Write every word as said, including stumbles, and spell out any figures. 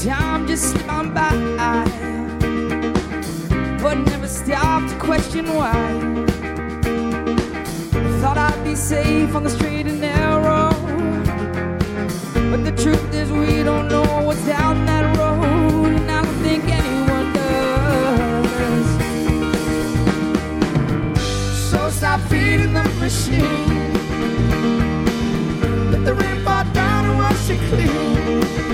Time just slipped on by, but never stopped to question why. Thought I'd be safe on the straight and narrow, but the truth is we don't know what's down that road, and I don't think anyone does. So stop feeding the machine, let the rain fall down and wash it clean.